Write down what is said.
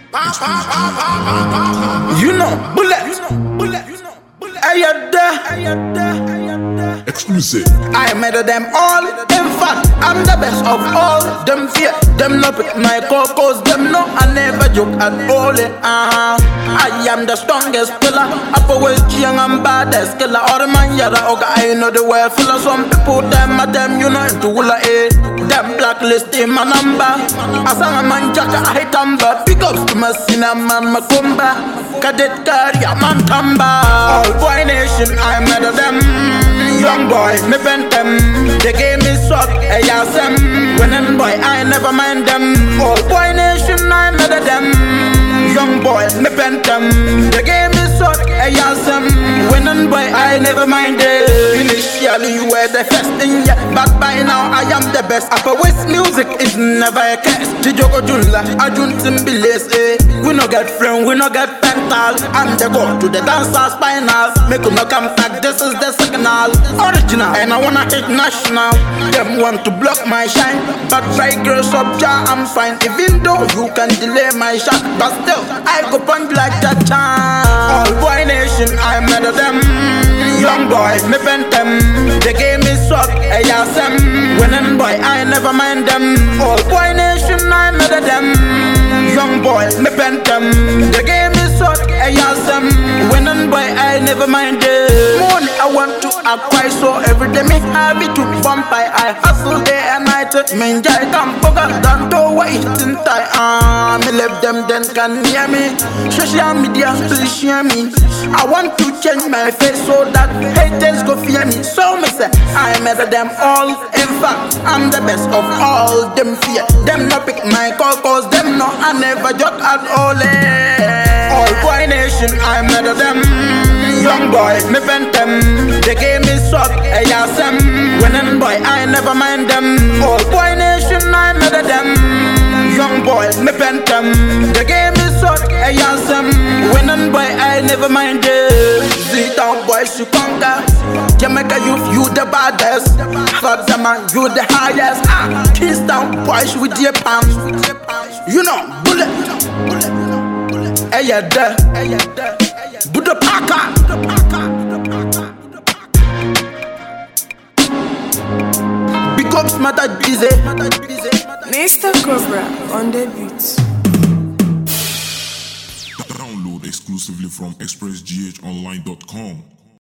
You know, bullet. Hey, you there? Exclusive. I made them all. In fact, I'm the best of all. Them fear, them no pick my cocos. Them no, I never joke at all. I am the strongest killer. Up always young and baddest killer. All the man yada oga. I know the way full of some people. Them at them, you know into wula eh. Them blacklist in my number. As a man jacka, I tamba. Pick up to my cinnamon, my kumba. Cadet carrier, man tamba. All boy nation, I made them. Young boy, me bent them. They gave me swag, ASM. When in boy, I never mind them. All boy nation, I made them. Young boy, me bent them. They gave me swag, ASM. When in boy, I never mind them. Initially, you were the first thing, yeah. But by now, I am the best. Upper West music is never a case. Chijogo Junla, Ajun Timbiles, eh. We no get friend, we no get pental. I'm the go to the dancer spinal. Make no come back, this is the signal. Original, and I wanna hit national. Them want to block my shine, but try girls up, ja, I'm fine. Even though you can delay my shot, but still, I go punch like that time. All boy nation, I made them. Young boy, me bent them. They gave me swag, ASM. When in boy, I never mind them. All boy nation, I made them. Young boy, me bent them. They gave me swag, ASM. When in boy, I never mind them. Money, I want to acquire, so every day me have it to bump. I hustle day and night. Me enjoy Kampoga, don't do what it's in time. Me left them, then can hear me. Social media, please share me. I want to change my face so that haters go fear me. So me say, I made them all. In fact, I'm the best of all. Them fear, them no pick my call, cause them no, I never joke at all. All boy nation, I made them. Young boy, me bent them. They gave me swag, ASM. When in boy, I never mind them. All boy nation, I made them. Young boy, me bent them. They gave me swag, ASM. When in boy, I never mind them. Z-Town boys, you conquer. Jamaica youth, you the baddest. Father man, you the highest. Kingston boys with your palms. You know, bullet. Hey, you there. Buddha Parker. Big up Smarter Busy. Mr. Cobra on the beats. Download exclusively from expressghonline.com.